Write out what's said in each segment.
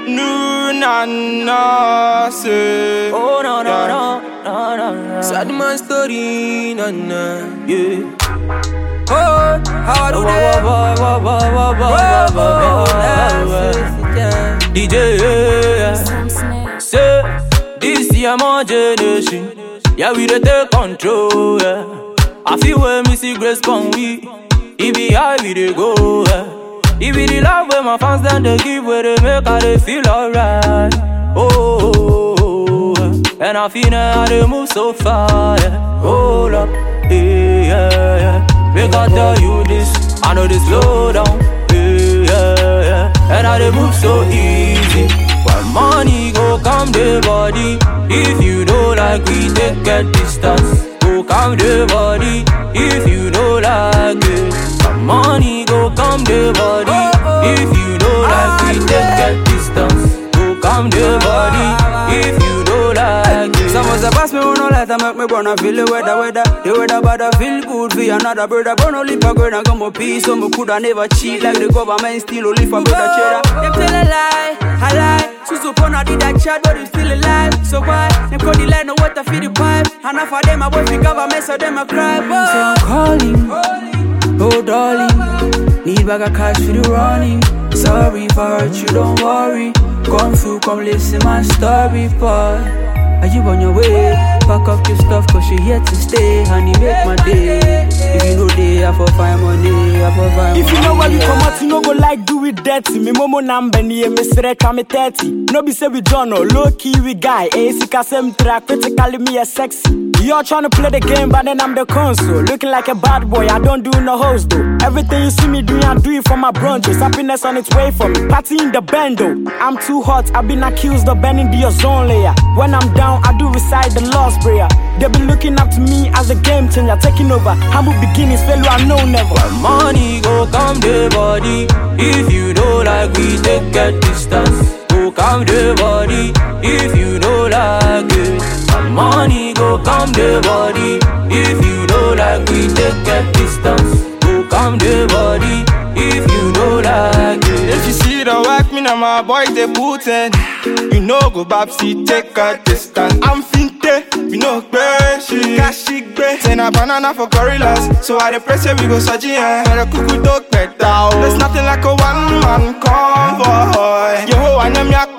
No, na, say. Oh, no, no, no, no, no, no. Sad man story, na, yeah. Oh, how do they? DJ, say, this year my generation. Yeah, we dey take control, yeah. I feel when me see Grace come we. It be high we dey go, yeah. It be the love where my fans then they give where they make how they feel alright. Oh, and I feel now how they move so far, yeah. Hold up, yeah. Make I tell you this, I know they slow down, yeah. And how they move so easy. When money go come the body. If you don't like we take a distance. Go come the body. If you don't like it. When money go come the body. If you don't like we take a distance. Go come the body. If you don't like it. Some of the pass me wanna let them make me wanna feel the weather. The weather but I feel good for another brother. But no leave a girl and come up peace. So me coulda never cheat like the government still only for brother cheddar. Them tell a lie, I lie. So Pona did that chat but he's still alive. So why? Them call the line no water feed the pipe. And half of them I boy fi government so them a cry. So I'm calling, oh darling. Need bag of cash for the running. Sorry for hurt you, don't worry. Come through, come listen my story, boy. Are you on your way? Pack up your stuff cause you here to stay. Honey, make my day. If you know they have for find money, have for find money. If you know where we come out, you know go like do it dirty. Me momo number ni me sreka me 30. No be say we John or low key we guy. Sika same track, critically me a sexy. You're trying to play the game, but then I'm the console. Looking like a bad boy, I don't do no host though. Everything you see me doing, I do it for my brunches. Happiness on its way for me. Party in the bando. I'm too hot, I've been accused of bending the ozone layer. When I'm down, I do recite the Lord's Prayer. They be looking up to me as a game changer, taking over. Humble beginnings, failure I know never. When money go come the body. If you don't like we take a distance. Go come the body. If you don't like it. When money go come the body. If you don't like we take a distance. Go come the body. If you don't like it. If you see the work, me and my boys they put in. You know go babsy, take a distance. I'm finte, we know crazy. Kashi gbe, send a banana for gorillas. So I the press we go saji and the cuckoo dog pet down. There's nothing like a one-man convoy. Yo, I know miak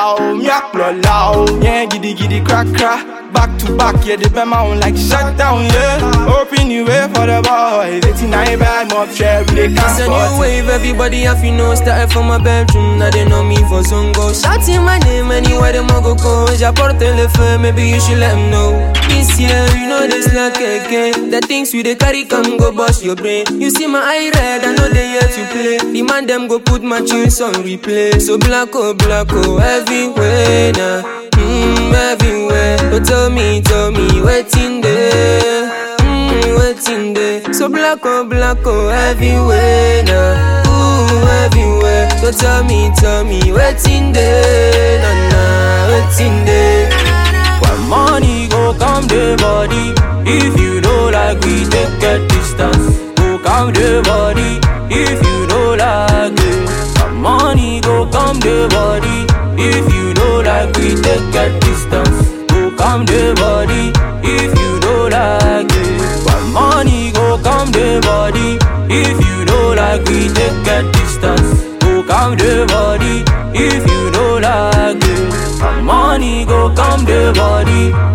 lo lao. Yeah, giddy crack. Back to back, yeah, the bema on like shut down, yeah. Open you way for the boys. 89 bad mob share, we they can't. It's a new wave, everybody have you know. Started from my bedroom, now they know me for Zongo. Shouting my name anywhere them a go. J'apporte le feu, maybe you should let them know. This year, you know this like again. The things we they carry come go bust your brain. You see my eye red, I know they here to play. The man them go put my tunes on replay. So black oh, everywhere now. Everywhere. Oh, tell me, waiting there. Waiting there. So black oh, everywhere now. Everywhere. So tell me, waiting there. Nah, waiting there. When money go come the body. If you don't like we take a distance. Go come the body. If you don't like it. When money go come the body. If you don't like we take a distance. Go come the body. If you don't like it. When money go come the body. If you don't like we take a distance. Go come the body. If you don't like it. When money go come the body.